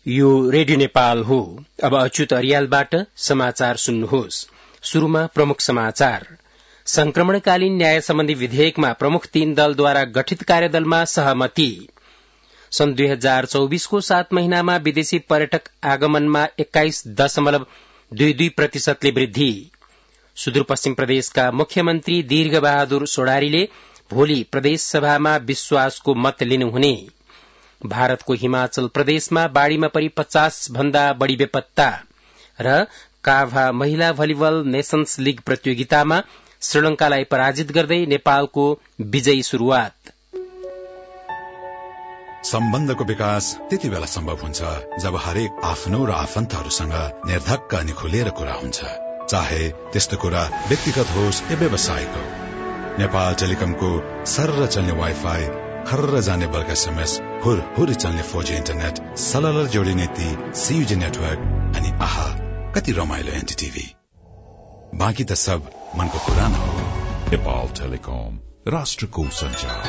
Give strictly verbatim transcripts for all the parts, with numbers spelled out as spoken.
यो रेडियो नेपाल हो। अब अच्युत अरियालबाट समाचार सुन्नुहोस्। शुरूमा प्रमुख समाचार। संक्रमणकालीन न्याय सम्बन्धी विधेयकमा प्रमुख तीन दलद्वारा गठित कार्यदलमा सहमति। सन् दुई हजार चौबीसको सात महिनामा विदेशी पर्यटक आगमनमा एक्काइस दशमलव दुई दुई प्रतिशतले वृद्धि। सुदूरपश्चिम प्रदेशका मुख्यमन्त्री दीर्घबहादुर सोडारीले भोलि प्रदेश सभामा विश्वासको मत लिनुहुने। भारतको हिमाचल प्रदेशमा बाढ़ीमा परि पचास भन्दा बढ़ी बेपत्ता र काभा महिला भलिबल नेशन्स लीग प्रतियोगितामा श्रीलंकालाई पराजित गर्दै नेपालको विजयी शुरूआत। सम्बन्धको विकास त्यति बेला सम्भव हुन्छ जब हरेक आफ्नो र आफन्तहरूसँग निर्धक्क अनि खुलेर कुरा हुन्छ, चाहे त्यस्तो कुरा व्यक्तिगत होस् या व्यावसायिक हो। नेपाल टेलिकमको सर्र चल्ने वाइफाई, खर्र जाने बल्क एसएमएस, हुर हुर चल्ने फोर जी इन्टरनेट, सलल जोडिने ती सीयूजी नेटवर्क अनि आहा कति रमाइलो एनटीटीभी। बाँकी त सब मनको कुरा न हो। नेपाल टेलिकम, राष्ट्रको संचार।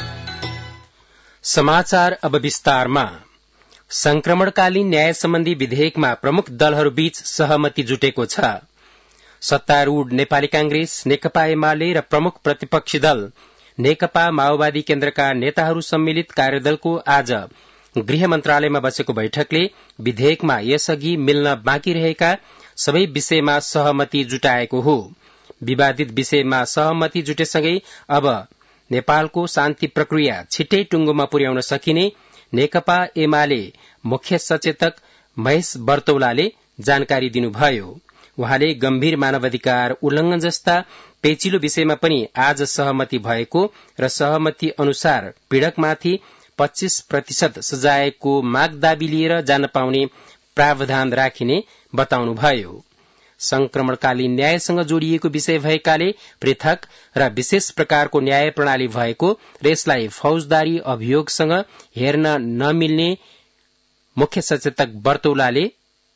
समाचार अब विस्तारमा। संक्रमणकालीन न्याय सम्बन्धी विधेयकमा प्रमुख दलहरूबीच सहमति जुटेको छ। सत्तारूढ़ नेपाली कांग्रेस, नेकपा एमाले र प्रमुख प्रतिपक्षी दल नेकपा माओवादी केन्द्रका नेताहरू सम्मिलित कार्यदलको आज गृह मन्त्रालयमा बसेको बैठकले विधेयकमा यसअघि मिल्न बाँकी रहेका सबै विषयमा सहमति जुटाएको हो। विवादित विषयमा सहमति जुटेसँगै अब नेपालको शान्ति प्रक्रिया छिट्टै टुंगोमा पुर्याउन सकिने नेकपा एमाले मुख्य सचेतक महेश बर्तौलाले जानकारी दिनुभयो। उहाँले गम्भीर मानवाधिकार उल्लंघन जस्ता पेचिलो विषयमा पनि आज सहमति भएको र सहमति अनुसार पीड़कमाथि पच्चीस प्रतिशत सजायको माग दाबी लिएर जान पाउने प्रावधान राखिने बताउनुभयो। संक्रमणकालीन न्यायसँग जोडिएको विषय भएकाले पृथक र विशेष प्रकारको न्याय प्रणाली भएको र यसलाई फौजदारी अभियोगसँग हेर्न नमिल्ने मुख्य सचेतक बर्तौलाले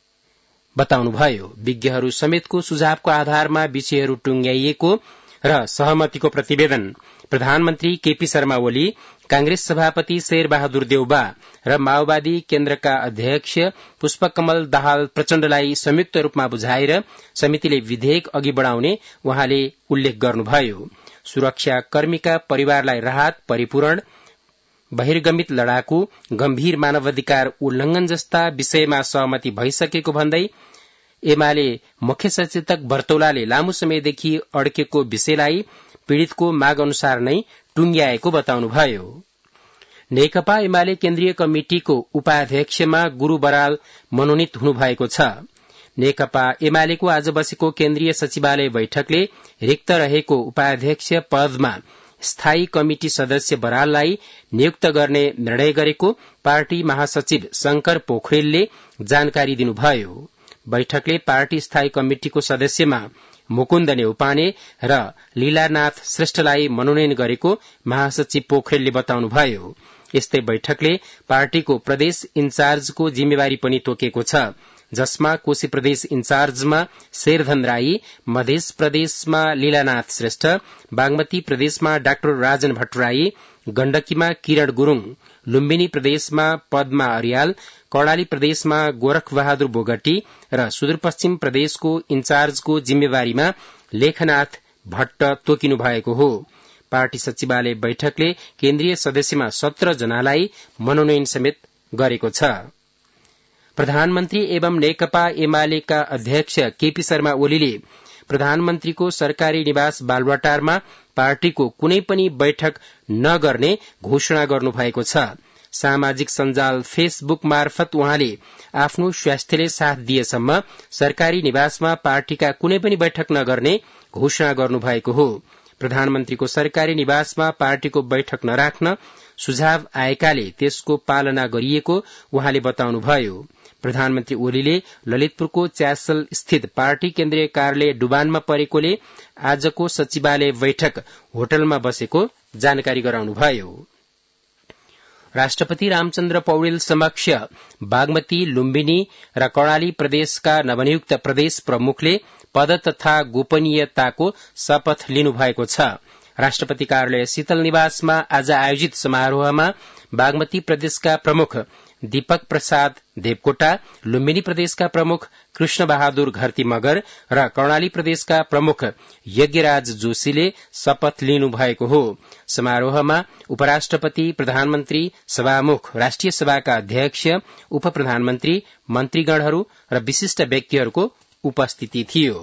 बताउनुभयो। विज्ञहरू समेतको सुझावको आधारमा विषयहरू टुंग्याइएको र सहमतिको प्रतिवेदन प्रधानमन्त्री केपी शर्मा ओली, कांग्रेस सभापति शेरबहादुर देउबा र माओवादी केन्द्रका अध्यक्ष पुष्पकमल दाहाल प्रचण्डलाई संयुक्त रूपमा बुझाएर समितिले विधेयक अघि बढ़ाउने उहाँले उल्लेख गर्नुभयो। सुरक्षाकर्मीका परिवारलाई राहत, परिपूरण, बहिर्गमित लड़ाकू, गम्भीर मानवाधिकार उल्लंघन जस्ता विषयमा सहमति भइसकेको भन्दै एमाले मुख्य सचेतक बर्तौलाले लामो समयदेखि अड्केको विषयलाई पीड़ितको माग अनुसार नै टुंग्याएको बताउनुभयो। नेकपा एमाले केन्द्रीय कमिटिको उपाध्यक्षमा गुरू बराल मनोनित हुनुभएको छ। नेकपा एमालेको आज बसेको केन्द्रीय सचिवालय बैठकले रिक्त रहेको उपाध्यक्ष पदमा स्थायी कमिटि सदस्य बराललाई नियुक्त गर्ने निर्णय गरेको पार्टी महासचिव शंकर पोखरेलले जानकारी दिनुभयो। बैठकले पार्टी स्थायी कमिटिको सदस्यमा मुकुन्द नेउपाने र लीलानाथ श्रेष्ठलाई मनोनयन गरेको महासचिव पोखरेलले बताउनुभयो। यस्तै बैठकले पार्टीको प्रदेश इन्चार्जको जिम्मेवारी पनि तोकेको छ, जसमा कोशी प्रदेश इन्चार्जमा शेरधन राई, मध्य प्रदेशमा लीलानाथ श्रेष्ठ, बागमती प्रदेशमा डाक्टर राजन भट्टराई, गण्डकीमा किरण गुरूङ, लुम्बिनी प्रदेशमा पद्मा अर्याल, कर्णाली प्रदेशमा गोरख बहादुर बोगटी र सुदूरपश्चिम प्रदेशको इन्चार्जको जिम्मेवारीमा लेखनाथ भट्ट तोकिनु भएको हो। पार्टी सचिवालय बैठकले केन्द्रीय सदस्यमा सत्र जनालाई मनोनयन समेत गरेको छ। प्रधानमन्त्री एवं नेकपा एमालेका अध्यक्ष केपी शर्मा ओलीले प्रधानमन्त्रीको सरकारी निवास बालुवाटारमा पार्टीको कुनै पनि बैठक नगर्ने घोषणा गर्नुभएको छ। सामाजिक सञ्जाल फेसबुक मार्फत उहाँले आफ्नो स्वास्थ्यले साथ दिएसम्म सरकारी निवासमा पार्टीका कुनै पनि बैठक नगर्ने घोषणा गर्नुभएको हो। प्रधानमन्त्रीको सरकारी निवासमा पार्टीको बैठक नराख्न सुझाव आएकाले त्यसको पालना गरिएको उहाँले बताउनुभयो। प्रधानमन्त्री ओलीले ललितपुरको च्यासल स्थित पार्टी केन्द्रीय कार्यालय डुबानमा परेकोले आजको सचिवालय बैठक होटलमा बसेको जानकारी गराउनुभयो। राष्ट्रपति रामचन्द्र पौडेल समक्ष बागमती, लुम्बिनी र कर्णाली प्रदेशका नवनियुक्त प्रदेश प्रमुखले पद तथा गोपनीयताको शपथ लिनुभएको छ। राष्ट्रपति कार्यालय शीतल निवासमा आज आयोजित समारोहमा बागमती प्रदेशका प्रमुख दीपक प्रसाद देवकोटा, लुम्बिनी प्रदेशका प्रमुख कृष्ण बहादुर घरती मगर र कर्णाली प्रदेशका प्रमुख यज्ञराज जोशीले शपथ लिनु भएको हो। समारोहमा उपराष्ट्रपति, प्रधानमन्त्री, सभामुख, राष्ट्रिय सभाका अध्यक्ष, उप प्रधानमन्त्री, मन्त्रीगणहरू र विशिष्ट व्यक्तिहरूको उपस्थिति थियो।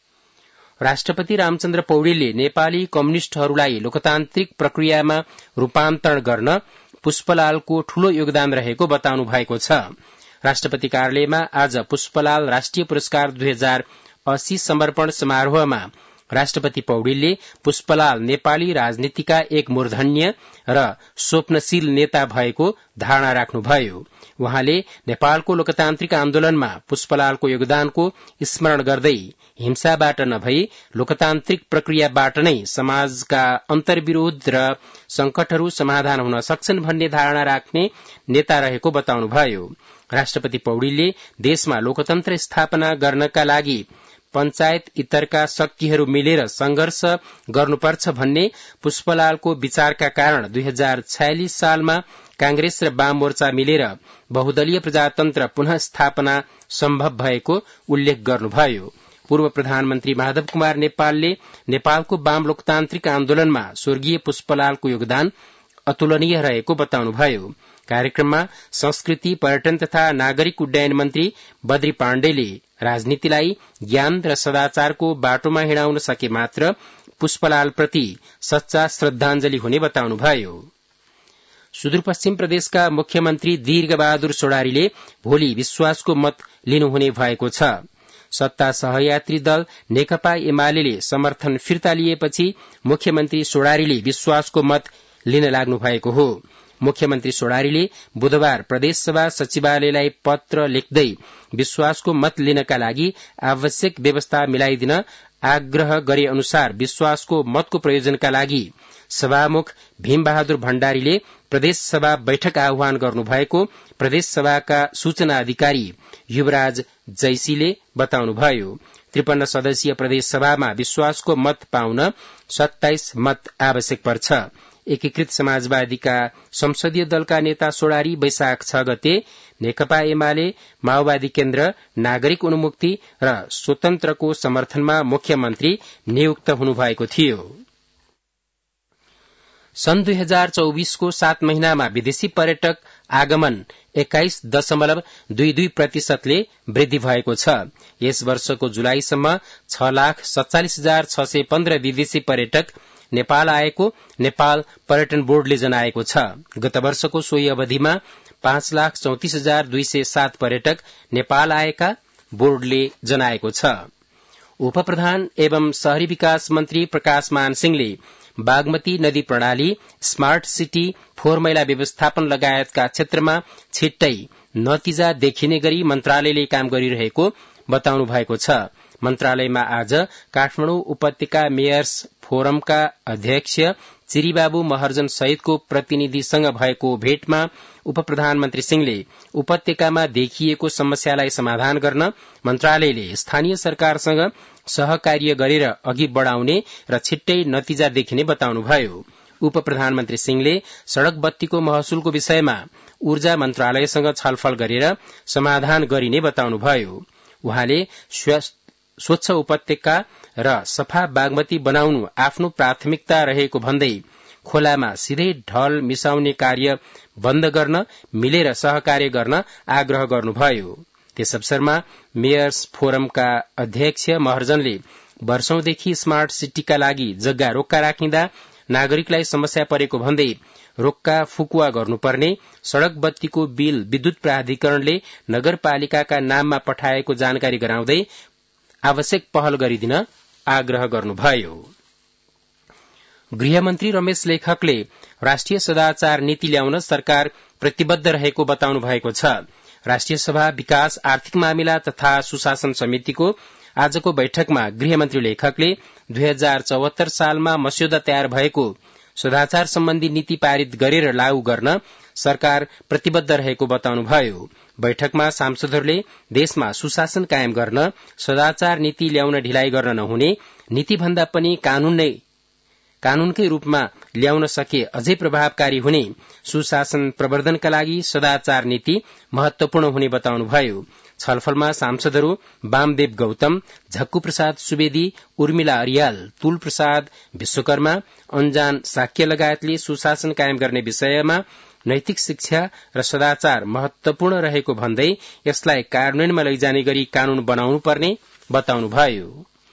राष्ट्रपति रामचन्द्र पौडेलले नेपाली कम्युनिष्टहरूलाई लोकतान्त्रिक प्रक्रियामा रूपान्तरण गर्न पुष्पलालको ठूलो योगदान रहेको बताउनु भएको छ। राष्ट्रपति कार्यालयमा आज पुष्पलाल राष्ट्रिय पुरस्कार दुई हजार अस्सी समर्पण समारोहमा राष्ट्रपति पौडेलले पुष्पलाल नेपाली राजनीतिका एक मूर्धन्य र स्वप्नशील नेता भएको धारणा राख्नुभयो। उहाँले नेपालको लोकतान्त्रिक आन्दोलनमा पुष्पलालको योगदानको स्मरण गर्दै हिंसाबाट नभई लोकतान्त्रिक प्रक्रियाबाट नै समाजका अन्तर्विरोध र संकटहरू समाधान हुन सक्छन् भन्ने धारणा राख्ने नेता रहेको बताउनुभयो। राष्ट्रपति पौडेलले देशमा लोकतन्त्र स्थापना गर्नका लागि पञ्चायत इतरका शक्तिहरू मिलेर संघर्ष गर्नुपर्छ भन्ने पुष्पलालको विचारका कारण दुई हजार छयालिस सालमा कांग्रेस र वाम मोर्चा मिलेर बहुदलीय प्रजातन्त्र पुनः स्थापना सम्भव भएको उल्लेख गर्नुभयो। पूर्व प्रधानमन्त्री माधव कुमार नेपालले नेपालको वाम लोकतान्त्रिक आन्दोलनमा स्वर्गीय पुष्पलालको योगदान अतुलनीय रहेको बताउनुभयो। कार्यक्रममा संस्कृति, पर्यटन तथा नागरिक उड्डयन मन्त्री बद्री पाण्डेले राजनीतिलाई ज्ञान र सदाचारको बाटोमा हिँडाउन सके मात्र पुष्पलालप्रति सच्चा श्रद्धाञ्जली हुने बताउनुभयो। सुदूरपश्चिम प्रदेशका मुख्यमन्त्री दीर्घबहादुर सोडारीले भोलि विश्वासको मत लिनुहुने भएको छ। सत्ता सहयात्री दल नेकपा एमाले समर्थन फिर्ता लिएपछि मुख्यमन्त्री सोडारीले विश्वासको मत लिन लाग्नु भएको हो। मुख्यमन्त्री सोडारीले बुधबार प्रदेशसभा सचिवालयलाई पत्र लेख्दै विश्वासको मत लिनका लागि आवश्यक व्यवस्था मिलाइदिन आग्रह गरे अनुसार विश्वासको मतको प्रयोजनका लागि सभामुख भीमबहादुर भण्डारीले प्रदेशसभा बैठक आह्वान गर्नुभएको प्रदेशसभाका सूचना अधिकारी युवराज जैसीले बताउनुभयो। त्रिपन्न सदस्यीय प्रदेशसभामा विश्वासको मत पाउन सत्ताइस मत आवश्यक पर्छ। एकीकृत समाजवादीका संसदीय दलका नेता सोडारी वैशाख छ गते नेकपा एमाले, माओवादी केन्द्र, नागरिक उन्मुक्ति र स्वतन्त्रको समर्थनमा मुख्यमन्त्री नियुक्त हुनुभएको थियो। सन् दुई हजार चौबीसको सात महिनामा विदेशी पर्यटक आगमन एक्काइस दशमलव दुई दुई प्रतिशतले वृद्धि भएको छ। यस वर्षको जुलाईसम्म छ लाख सत्तालिस हजार छ सय पन्ध्र विदेशी पर्यटक नेपाल आएको नेपाल पर्यटन बोर्डले जनाएको छ। गत वर्षको सोही अवधिमा पाँच लाख चौतिस हजार दुई सय सात पर्यटक नेपाल आएका बोर्डले जनाएको छ। उप प्रधान एवं शहरी विकास मन्त्री प्रकाश मान सिंहले बागमती नदी प्रणाली, स्मार्ट सिटी, फोहोर मैला व्यवस्थापन लगायतका क्षेत्रमा छिट्टै नतिजा देखिने गरी मन्त्रालयले काम गरिरहेको बताउनु भएको छ। मन्त्रालयमा आज काठमाडौँ उपत्यका मेयर्स फोरमका अध्यक्ष चिरीबाबु महर्जन सहितको प्रतिनिधिसँग भएको भेटमा उप प्रधानमन्त्री सिंहले उपत्यकामा देखिएको समस्यालाई समाधान गर्न मन्त्रालयले स्थानीय सरकारसँग सहकार्य गरेर अघि बढ़ाउने र छिट्टै नतिजा देखिने बताउनुभयो। उप प्रधानमन्त्री सिंहले सड़क बत्तीको महसुलको विषयमा ऊर्जा मन्त्रालयसँग छलफल गरेर समाधान गरिने बताउनुभयो। उहाँले स्वच्छ उपत्यका र सफा बागमती बनाउनु आफ्नो प्राथमिकता रहेको भन्दै खोलामा सिधै ढल मिसाउने कार्य बन्द गर्न मिलेर सहकार्य गर्न आग्रह गर्नुभयो। त्यस अवसरमा मेयर्स फोरमका अध्यक्ष महर्जनले वर्षौंदेखि स्मार्ट सिटीका लागि जग्गा रोक्का राखिँदा नागरिकलाई समस्या परेको भन्दै रोक्का फुकुवा गर्नुपर्ने, सड़क बत्तीको बिल विद्युत प्राधिकरणले नगरपालिकाका नाममा पठाएको जानकारी गराउँदै आवश्यक पहल गरिदिन आग्रह गर्नुभयो। गृहमन्त्री रमेश लेखकले राष्ट्रिय सदाचार नीति ल्याउन सरकार प्रतिबद्ध रहेको बताउनु भएको छ। राष्ट्रिय सभा विकास, आर्थिक मामिला तथा सुशासन समितिको आजको बैठकमा गृहमन्त्री लेखकले दुई हजार चौहत्तर सालमा मस्यौदा तयार भएको सदाचार सम्बन्धी नीति पारित गरेर लागू गर्न सरकार प्रतिबद्ध रहेको बताउनुभयो। बैठकमा सांसदहरूले देशमा सुशासन कायम गर्न सदाचार नीति ल्याउन ढिलाइ गर्न नहुने, नीतिभन्दा पनि कानून नै कानूनकै रूपमा ल्याउन सके अझै प्रभावकारी हुने, सुशासन प्रवर्धनका लागि सदाचार नीति महत्वपूर्ण हुने बताउनुभयो। छलफलमा सांसदहरू वामदेव गौतम, झक्कु प्रसाद सुवेदी, उर्मिला अरियाल, तुल प्रसाद विश्वकर्मा, अन्जान साक्य लगायतले सुशासन कायम गर्ने विषयमा नैतिक शिक्षा र सदाचार महत्वपूर्ण रहेको भन्दै यसलाई कार्यान्वयनमा लैजाने गरी कानून बनाउनु पर्ने बताउनुभयो।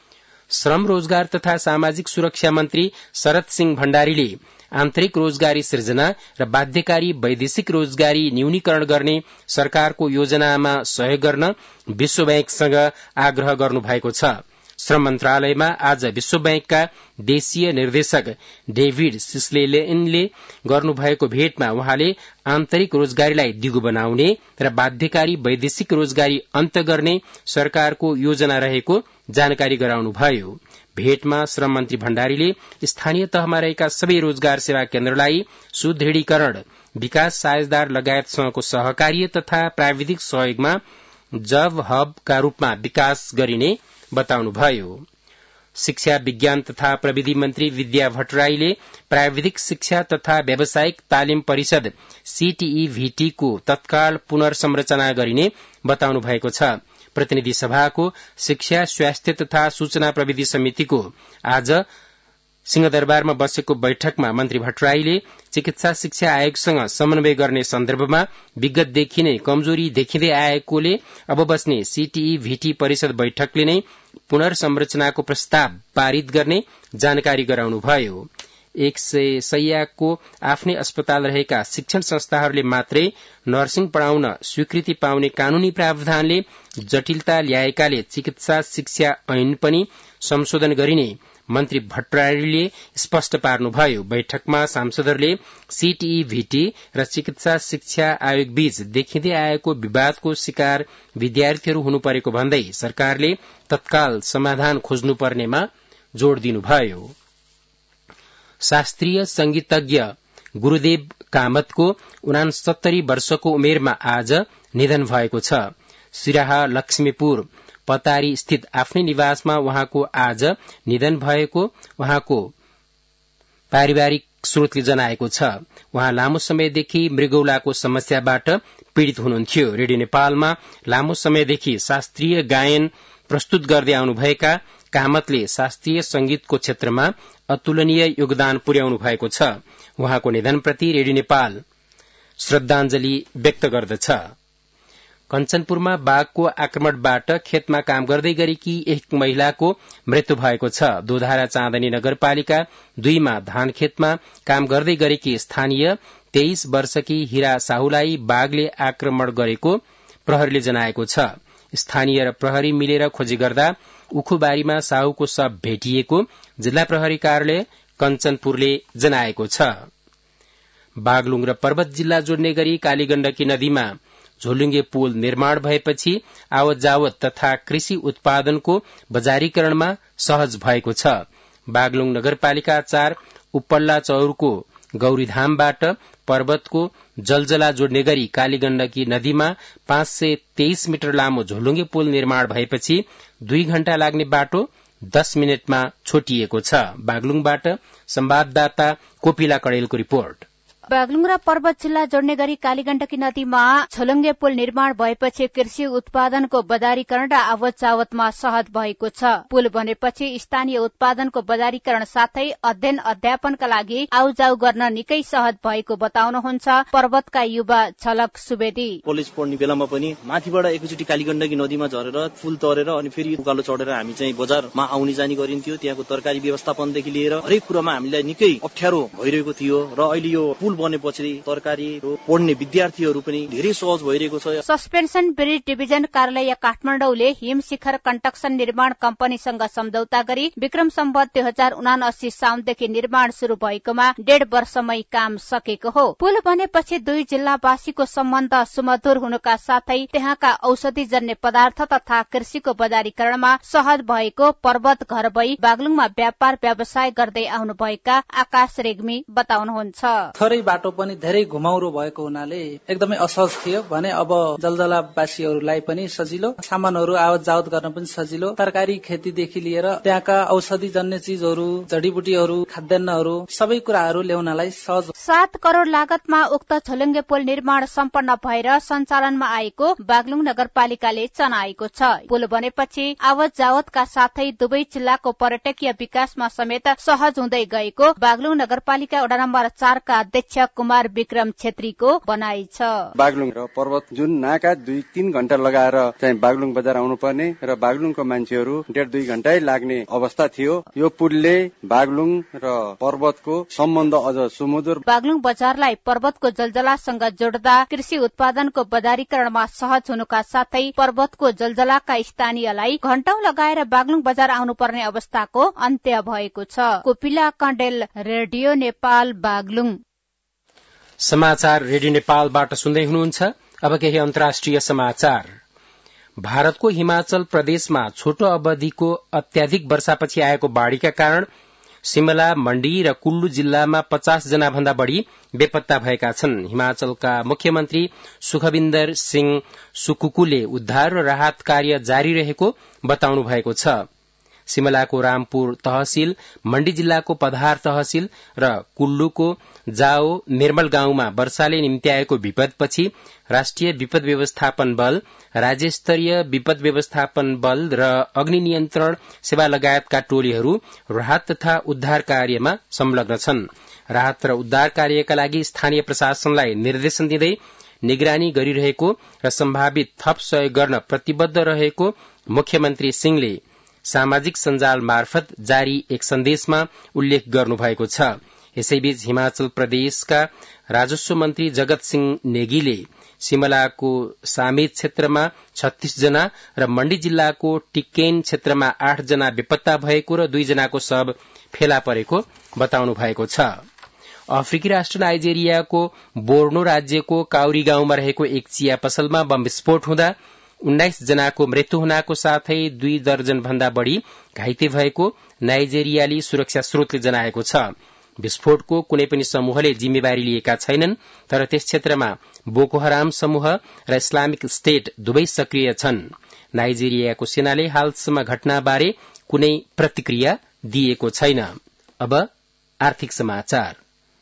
श्रम रोजगार तथा सामाजिक सुरक्षा मन्त्री शरद सिंह भण्डारीले आन्तरिक रोजगारी सृजना र बाध्यकारी वैदेशिक रोजगारी न्यूनीकरण गर्ने सरकारको योजनामा सहयोग गर्न विश्व बैंकसँग आग्रह गर्नुभएको छ। श्रम मन्त्रालयमा आज विश्व बैंकका देशीय निर्देशक डेभिड सिस्लेनले गर्नुभएको भेटमा उहाँले आन्तरिक रोजगारीलाई दिगो बनाउने र बाध्यकारी वैदेशिक रोजगारी अन्त्य गर्ने सरकारको योजना रहेको जानकारी गराउनुभयो। भेटमा श्रम मन्त्री भण्डारीले स्थानीय तहमा रहेका सबै रोजगार सेवा केन्द्रलाई सुदृढीकरण, विकास साझेदार लगायतसँगको सहकार्य तथा प्राविधिक सहयोगमा जब हबका रूपमा विकास गरिने बताउनुभयो। शिक्षा विज्ञान तथा प्रविधि मन्त्री विद्या भट्टराईले प्राविधिक शिक्षा तथा व्यावसायिक तालिम परिषद सीटीई भीटी को तत्काल पुनर्संरचना गरिने बताउनु भएको छ। प्रतिनिधि सभाको शिक्षा, स्वास्थ्य तथा सूचना प्रविधि समितिको आज सिंहदरबारमा बसेको बैठकमा मन्त्री भट्टराईले चिकित्सा शिक्षा आयोगसँग समन्वय गर्ने सन्दर्भमा विगतदेखि नै कमजोरी देखिँदै आएकोले अब बस्ने सीटीई भीटी परिषद बैठकले नै पुनर्संरचनाको प्रस्ताव पारित गर्ने जानकारी गराउनुभयो। एक सय शैय्याको आफ्नै अस्पताल रहेका शिक्षण संस्थाहरूले मात्रै नर्सिङ पढ़ाउन स्वीकृति पाउने कानूनी प्रावधानले जटिलता ल्याएकाले चिकित्सा शिक्षा ऐन पनि संशोधन गरिने मन्त्री भट्टराईले स्पष्ट पार्नुभयो। बैठकमा सांसदहरूले सीटीई भीटी र चिकित्सा शिक्षा आयोग बीच देखिँदै आएको विवादको शिकार विद्यार्थीहरू हुनु परेको भन्दै सरकारले तत्काल समाधान खोज्नुपर्नेमा जोड़ दिनुभयो। शास्त्रीय संगीतज्ञ गुरूदेव कामतको उनासत्तरी वर्षको उमेरमा आज निधन भएको छ। सिराहा लक्ष्मीपुर पतारी स्थित आफ्नै निवासमा उहाँको आज निधन भएको उहाँको पारिवारिक स्रोतले जनाएको छ। उहाँ लामो समयदेखि मृगौलाको समस्याबाट पीड़ित हुनुहुन्थ्यो। रेडियो नेपालमा लामो समयदेखि शास्त्रीय गायन प्रस्तुत गर्दै आउनुभएका कामतले शास्त्रीय संगीतको क्षेत्रमा अतुलनीय योगदान पुर्याउनु भएको छ। उहाँको निधनप्रति रेडियो नेपाल श्रद्धाञ्जली व्यक्त गर्दछ। कञ्चनपुरमा बाघको आक्रमणबाट खेतमा काम गर्दै गरेकी एक महिलाको मृत्यु भएको छ। दोधारा चाँदनी नगरपालिका दुईमा धान खेतमा काम गर्दै गरेकी स्थानीय तेइस वर्षकी हीरा साहुलाई बाघले आक्रमण गरेको प्रहरीले जनाएको छ। स्थानीय र प्रहरी मिलेर खोजी गर्दा उखुबारीमा साहुको शव भेटिएको जिल्ला प्रहरी कार्यालय कञ्चनपुरले जनाएको छ। बागलुङ र पर्वत जिल्ला जोड्ने गरी कालीगण्डकी नदीमा झोलुङ्गे पुल निर्माण भएपछि आवत जावत तथा कृषि उत्पादनको बजारीकरणमा सहज भएको छ। बागलुङ नगरपालिका चार उपल्ला चौरको गौरीधामबाट पर्वतको जलजला जोड्ने गरी कालीगण्डकी नदीमा पाँच सय तेइस मिटर लामो झोलुङ्गे पुल निर्माण भएपछि दुई घण्टा लाग्ने बाटो दस मिनटमा छोटिएको छ। बागलुङबाट संवाददाता कोपिला कडेलको रिपोर्ट। बागलुङ र पर्वत जिल्ला जोड्ने गरी कालीगण्डकी नदीमा झोलुङ्गे पुल निर्माण भएपछि कृषि उत्पादनको बजारीकरण र आवत जावतमा सहज भएको छ। पुल बनेपछि स्थानीय उत्पादनको बजारीकरण साथै अध्ययन अध्यापनका लागि आउजाउ गर्न निकै सहज भएको बताउनुहुन्छ पर्वतका युवा झलक सुवेदी। कलेज पढ्ने बेलामा पनि माथिबाट एकैचोटि कालीगण्डकी नदीमा झरेर पुल तरेर अनि फेरि उकालो चढेर हामी चाहिँ बजारमा आउने जाने गरिन्थ्यो। त्यहाँको तरकारी व्यवस्थापनदेखि लिएर हरेक कुरामा हामीलाई निकै अप्ठ्यारो भइरहेको थियो र अहिले यो पुल बनेपछि तरकारी पढ्ने विद्यार्थीहरू पनि धेरै सहज भइरहेको छ। सस्पेन्सन ब्रिज डिभिजन कार्यालय काठमाडौँले हिम शिखर कन्स्ट्रक्सन निर्माण कम्पनीसँग सम्झौता गरी विक्रम सम्वत दुई हजार उनासी साउनदेखि निर्माण शुरू भएकोमा डेढ वर्षमै काम सकेको हो। पुल बनेपछि दुई जिल्लावासीको सम्बन्ध सुमधुर हुनुका साथै त्यहाँका औषधि जन्य पदार्थ तथा कृषिको बजारीकरणमा सहज भएको पर्वत घर भई बागलुङमा व्यापार व्यवसाय गर्दै आउनुभएका आकाश रेग्मी बताउनुहुन्छ। थरै बाटो पनि धेरै घुमाउरो भएको हुनाले एकदमै असहज थियो भने अब जलजलावासीहरूलाई पनि सजिलो, सामानहरू आवत जावत गर्न पनि सजिलो, तरकारी खेतीदेखि लिएर त्यहाँका औषधि जन्य चीजहरू, जडीबुटीहरू, खाद्यान्नहरू सबै कुराहरू ल्याउनलाई सहज। सात करोड़ लागतमा उक्त झोलुङ्गे पुल निर्माण सम्पन्न भएर सञ्चालनमा आएको बागलुङ नगरपालिकाले जनाएको छ। पुल बनेपछि आवत जावतका साथै दुवै जिल्लाको पर्यटकीय विकासमा समेत सहज हुँदै गएको बागलुङ नगरपालिका वडा नम्बर चारका अध्यक्ष कुमार विक्रम छेत्रीको भनाइ छ। बागलुङ र पर्वत जुन नाका दुई तीन घण्टा लगाएर चाहिँ बागलुङ बजार आउनु पर्ने र बागलुङको मान्छेहरू डेढ दुई घण्टै लाग्ने अवस्था थियो। यो पुलले बागलुङ र पर्वतको सम्बन्ध अझ सुमधुर। बागलुङ बजारलाई पर्वतको जलजलासँग जोड्दा कृषि उत्पादनको बजारीकरणमा सहज हुनुका साथै पर्वतको जलजलाका स्थानीयलाई घण्टौं लगाएर बागलुङ बजार आउनुपर्ने अवस्थाको अन्त्य भएको छ। कोपिला कण्डेल, रेडियो नेपाल, बागलुङ। समाचार रेडियो नेपालबाट सुन्दै हुनुहुन्छ। अब केही अन्तर्राष्ट्रिय समाचार। भारतको हिमाचल प्रदेशमा छोटो अवधिको अत्याधिक वर्षापछि आएको बाढ़ीका कारण सिमला, मण्डी र कुल्लू जिल्लामा पचास जना भन्दा बढ़ी बेपत्ता भएका छन्। हिमाचलका मुख्यमन्त्री सुखविन्दर सिंह सुकुकुले उद्धार र राहत कार्य जारी रहेको बताउनु भएको छ। सिमलाको रामपुर तहसील, मण्डी जिल्लाको पधार तहसील र कुल्लूको जाओ निर्मल गाउँमा वर्षाले निम्त्याएको विपदपछि राष्ट्रिय विपद व्यवस्थापन बल, राज्य स्तरीय विपद व्यवस्थापन बल र अग्नि नियन्त्रण सेवा लगायतका टोलीहरू राहत तथा उद्धार कार्यमा संलग्न छन्। राहत र उद्धार कार्यका लागि स्थानीय प्रशासनलाई निर्देशन दिँदै निगरानी गरिरहेको र सम्भावित थप सहयोग गर्न प्रतिबद्ध रहेको मुख्यमन्त्री सिंहले सामाजिक सञ्जाल मार्फत जारी एक सन्देशमा उल्लेख गर्नुभएको छ। यसैबीच हिमाचल प्रदेशका राजस्व मन्त्री जगत सिंह नेगीले सिमलाको सामेत क्षेत्रमा छत्तीस जना र मण्डी जिल्लाको टिक्केन क्षेत्रमा आठ जना बेपत्ता भएको र दुई जनाको शव फेला परेको बताउनु भएको छ। अफ्रिकी राष्ट्र नाइजेरियाको बोर्नो राज्यको काउरी गाउँमा रहेको एक चिया पसलमा बम विस्फोट हुँदा उन्नाइस जनाको मृत्यु हुनाको साथै दुई दर्जन भन्दा बढ़ी घाइते भएको नाइजेरियाली सुरक्षा स्रोतले जनाएको छ। विस्फोटको कुनै पनि समूहले जिम्मेवारी लिएका छैनन्, तर त्यस क्षेत्रमा बोको हराम समूह र इस्लामिक स्टेट दुवै सक्रिय छन्। नाइजेरियाको सेनाले हालसम्म घटनाबारे कुनै प्रतिक्रिया दिएको छैन। अब आर्थिक समाचार।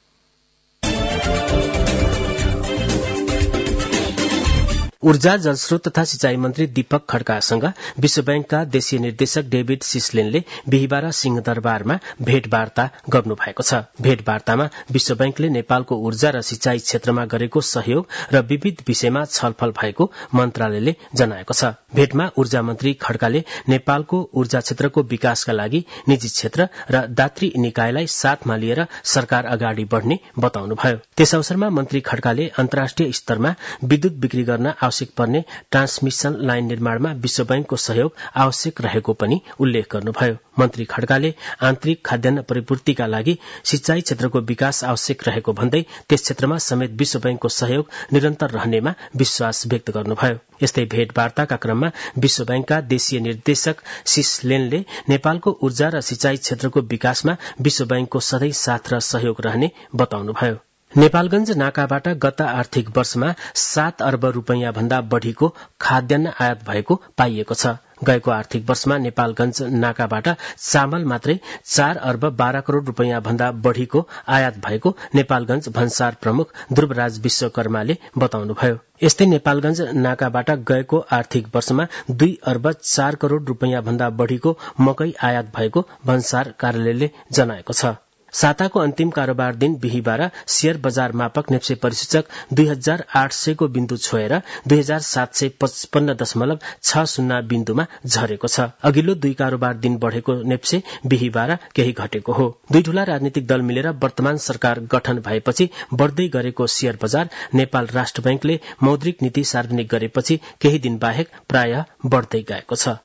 ऊर्जा, जलस्रोत तथा सिंचाई मन्त्री दीपक खड्कासँग विश्व बैंकका देशीय निर्देशक डेभिड सिस्लेनले बिहिबार सिंहदरबारमा भेटवार्ता गर्नु भएको छ। भेटवार्तामा विश्व बैंकले नेपालको ऊर्जा र सिंचाई क्षेत्रमा गरेको सहयोग र विविध विषयमा छलफल भएको मन्त्रालयले जनाएको छ। भेटमा ऊर्जा मन्त्री खड्काले नेपालको ऊर्जा क्षेत्रको विकासका लागि निजी क्षेत्र र दात्री निकायलाई साथमा लिएर सरकार अगाडि बढ़ने बताउनुभयो। त्यस अवसरमा मन्त्री खड्काले अन्तर्राष्ट्रिय स्तरमा विद्युत बिक्री गर्न आवश्यक पर्ने ट्रान्समिशन लाइन निर्माणमा विश्व बैंकको सहयोग आवश्यक रहेको पनि उल्लेख गर्नुभयो। मन्त्री खड्काले आन्तरिक खाद्यान्न परिपूर्तिका लागि सिंचाई क्षेत्रको विकास आवश्यक रहेको भन्दै त्यस क्षेत्रमा समेत विश्व बैंकको सहयोग निरन्तर रहनेमा विश्वास व्यक्त गर्नुभयो। यस्तै भेटवार्ताका क्रममा विश्व बैंकका देशीय निर्देशक सिस्लेनले नेपालको ऊर्जा र सिंचाई क्षेत्रको विकासमा विश्व बैंकको सधैं साथ र सहयोग रहने बताउनुभयो। नेपालगंज नाकाबाट गत आर्थिक वर्षमा सात अर्ब रूपियाँ भन्दा बढ़ीको खाद्यान्न आयात भएको पाइएको छ। गएको आर्थिक वर्षमा नेपालगंज नाकाबाट चामल मात्रै चार अर्ब बाह्र करोड़ रूपियाँ भन्दा बढ़ीको आयात भएको नेपालगंज भन्सार प्रमुख ध्रुवराज विश्वकर्माले बताउनुभयो। यस्तै नेपालगंज नाकाबाट गएको आर्थिक वर्षमा दुई अर्ब चार करोड़ रूपियाँ भन्दा बढ़ीको मकै आयात भएको भन्सार कार्यालयले जनाएको छ। साताको अन्तिम कारोबार दिन बिहिबार शेयर बजार मापक नेप्से परिसूचक दुई हजार आठ सयको बिन्दु छोएर दुई हजार सात सय पचपन्न दशमलव छ शून्य बिन्दुमा झरेको छ। अघिल्लो दुई कारोबार दिन बढ़ेको नेप्से बिहिबार केही घटेको हो। दुई ठूला राजनीतिक दल मिलेर वर्तमान सरकार गठन भएपछि बढ़दै गरेको शेयर बजार नेपाल राष्ट्र बैंकले मौद्रिक नीति सार्वजनिक गरेपछि केही दिन बाहेक प्रायः बढ़दै गएको छ।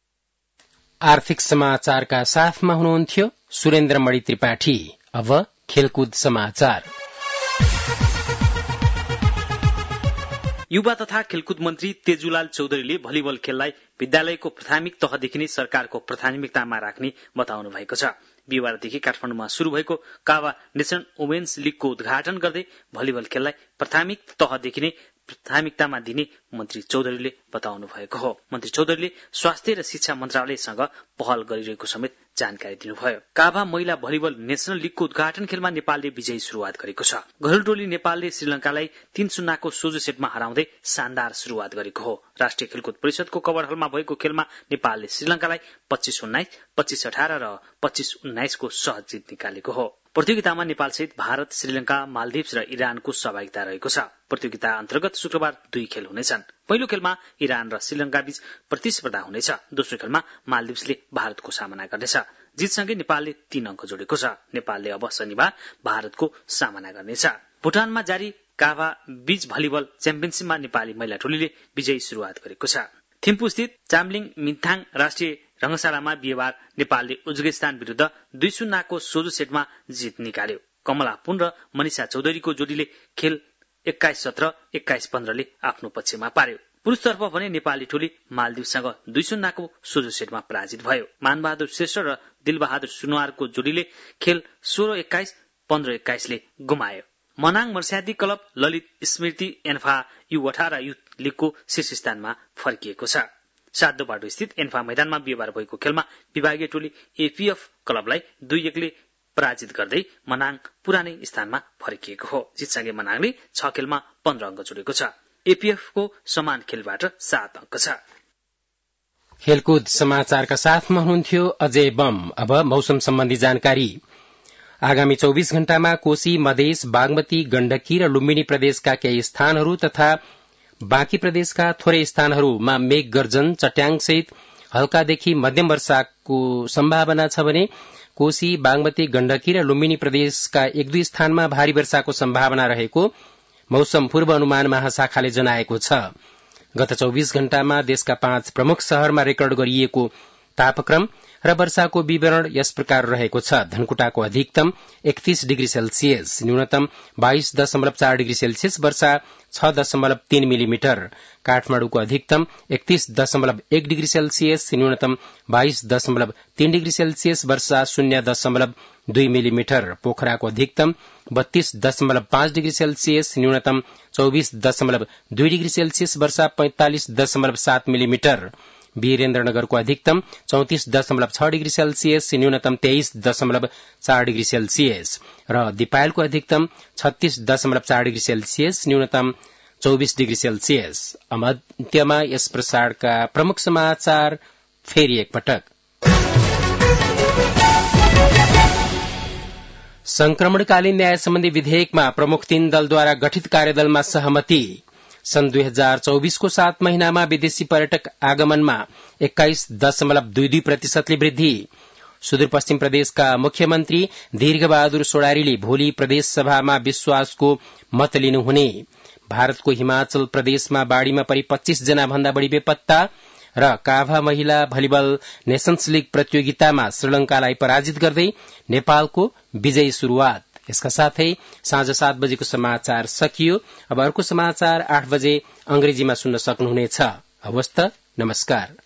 आर्थिक समाचारका साथमा हुनुहुन्थ्यो सुरेन्द्र मणि त्रिपाठी। अब खेलकुद समाचार। युवा तथा खेलकुद मन्त्री तेजुलाल चौधरीले भलिबल खेललाई विद्यालयको प्राथमिक तहदेखि नै सरकारको प्राथमिकतामा राख्ने बताउनु भएको छ। बिहिबारदेखि काठमाडौँमा शुरू भएको काभा नेसनल वुमेन्स लीगको उद्घाटन गर्दै भलिबल खेललाई प्राथमिक तहदेखि नै प्राथमिकतामा दिने मन्त्री चौधरीले बताउनु भएको हो। मन्त्री चौधरीले स्वास्थ्य र शिक्षा मन्त्रालयसँग पहल गरिरहेको समेत जानकारी दिनुभयो। काभा महिला भलिबल नेशनल लीगको उद्घाटन खेलमा नेपालले विजयी शुरूआत गरेको छ। घरेलु टोली नेपालले श्रीलंकालाई तीन शून्यको सोझो सेटमा हराउँदै शानदार शुरूआत गरेको हो। राष्ट्रिय खेलकुद परिषदको कवर हलमा भएको खेलमा नेपालले श्रीलंकालाई पच्चीस उन्नाइस, पच्चीस अठार र पच्चीस उन्नाइसको सहज जित निकालेको हो। प्रतियोगितामा नेपालसहित भारत, श्रीलंका, मालदिप्स र इरानको सहभागिता रहेको छ। प्रतियोगिता अन्तर्गत शुक्रबार दुई खेल हुनेछन्। पहिलो खेलमा इरान र श्रीलंका बीच प्रतिस्पर्धा हुनेछ। दोस्रो खेलमा मालदिप्सले भारतको सामना गर्नेछ। जितसँगै नेपालले तीन अङ्क जोडेको छ। नेपालले अब शनिबार भारतको सामना गर्नेछ। भुटानमा जारी काभा बीच भलिबल च्याम्पियनशीपमा नेपाली महिला टोलीले विजयी शुरूआत गरेको छ। थिम्पूस्थित चाम्लिङ मिन्थाङ राष्ट्रिय रंगशालामा बिहिबार नेपालले उज्बेकिस्तान विरुद्ध दुई शून्यको सोझो सेटमा जित निकाल्यो। कमला पुन र मनिषा चौधरीको जोडीले खेल एक्काइस सत्र, एक्काइस पन्ध्रले आफ्नो पक्षमा पार्यो। पुरुषतर्फ भने नेपाली टोली मालदिवसँग दुई शून्यको सोझो सेटमा पराजित भयो। मानबहादुर श्रेष्ठ र दिलबहादुर सुनवारको जोडीले खेल सोह्र एक्काइस, पन्ध्र एक्काइसले गुमायो। Manang Marsyangdi club Lalit Smriti ANFA U अठार युथ लीगको शीर्ष स्थानमा फर्किएको छ। सातो बाटो स्थित एन्फा मैदानमा बिहिबार भएको खेलमा विभागीय टोली एपीएफ क्लबलाई दुई एकले पराजित गर्दै मनाङ पुरानै स्थानमा फर्किएको हो। जितसँगै मनाङले छ खेलमा पन्ध्र अङ्क जोडेको छ। एपीएफको समान खेलबाट सात अङ्क छ। खेलकुद समाचारका साथमा हुनुहुन्थ्यो अजय बम। अब मौसम सम्बन्धी जानकारी। आगामी चौबीस घण्टामा कोशी, मधेस, बागमती, गण्डकी र लुम्बिनी प्रदेशका केही स्थानहरू तथा बाँकी प्रदेशका थोरै स्थानहरूमा मेघ गर्जन, चट्याङसहित हल्कादेखि मध्यम वर्षाको सम्भावना छ भने कोशी, बागमती, गण्डकी र लुम्बिनी प्रदेशका एक दुई स्थानमा भारी वर्षाको सम्भावना रहेको मौसम पूर्व अनुमान महाशाखाले जनाएको छ। गत चौबीस घण्टामा देशका पाँच प्रमुख शहरमा रेकर्ड गरिएको तापक्रम र वर्षाको विवरण यस प्रकार रहेको छ। धनकुटाको अधिकतम एकतीस डिग्री सेल्सियस, न्यूनतम बाइस दशमलव चार डिग्री सेल्सियस, वर्षा छ दशमलव तीन मिलिमिटर। काठमाडौँको अधिकतम एकतीस दशमलव एक डिग्री सेल्सियस, न्यूनतम बाइस दशमलव तीन डिग्री सेल्सियस, वर्षा शून्य दशमलव दुई मिलिमिटर। पोखराको अधिकतम बत्तीस दशमलव पाँच डिग्री सेल्सियस, न्यूनतम चौबीस दशमलव दुई डिग्री सेल्सियस, वर्षा पैंतालिस दशमलव सात मिलिमिटर। वीरेन्द्रनगरको अधिकतम चौतिस दशमलव छ डिग्री सेल्सियस, न्यूनतम तेइस दशमलव चार डिग्री सेल्सियस र दिपायलको अधिकतम छत्तीस दशमलव चार डिग्री सेल्सियस, न्यूनतम चौबीस डिग्री सेल्सियस। अन्त्यमा यस प्रसारका प्रमुख समाचार फेरि एकपटक। संक्रमणकालीन न्याय सम्बन्धी विधेयकमा प्रमुख तीन दलद्वारा गठित कार्यदलमा सहमति। सन् दुई हजार चौबीसको सात महिनामा विदेशी पर्यटक आगमनमा एक्काइस दशमलव दुई दुई प्रतिशतले वृद्धि। सुदूरपश्चिम प्रदेशका मुख्यमन्त्री दीर्घबहादुर सोडारीले भोलि प्रदेश सभामा विश्वासको मत लिनुहुने। भारतको हिमाचल प्रदेशमा बाढ़ीमा परि पच्चीस जना भन्दा बढ़ी बेपत्ता र काभा महिला भलिबल नेशन्स लीग प्रतियोगितामा श्रीलंकालाई पराजित गर्दै नेपालको विजयी शुरूआत। यसका साथै साँझ सात बजेको समाचार सकियो। अब अर्को समाचार आठ बजे अंग्रेजीमा सुन्न सक्नुहुनेछ। हवस् त, नमस्कार।